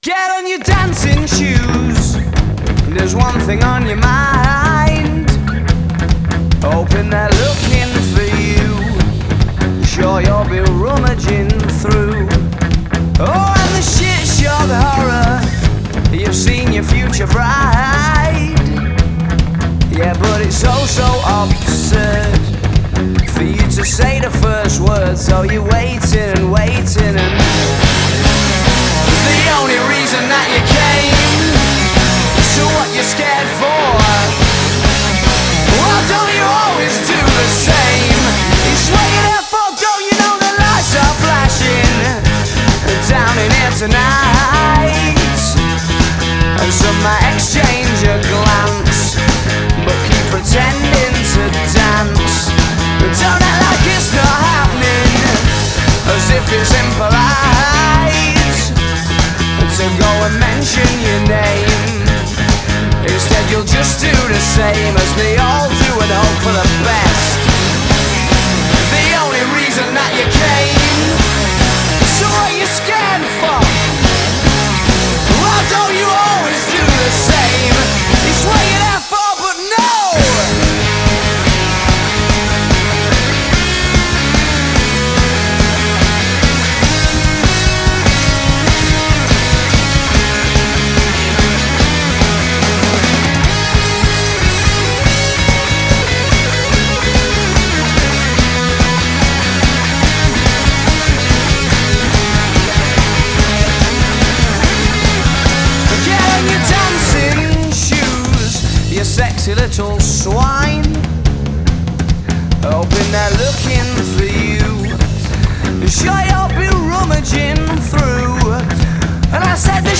Get on your dancing shoes. There's one thing on your mind. Hoping they're looking for you. Sure you'll be rummaging through. Oh, and the shit show, the horror. You've seen your future bride. Yeah, but it's so absurd for you to say the first word. So you're waiting and waiting, and the only reason that you came, so what you're scared for? Well, don't you always do the same? It's what you're there for, don't you know the lights are flashing down in here tonight? And some might exchange a glance, but keep pretending to dance. But don't act like it's not happening, as if it's impolite to go and mention your name. Instead you'll just do the same as they all do and hope for the best. The only reason that you came, so what you scared for? Why don't you always do the same? It's what you're there for, but no! Sexy little swine, hoping they're looking for you. Sure you'll be rummaging through. And I said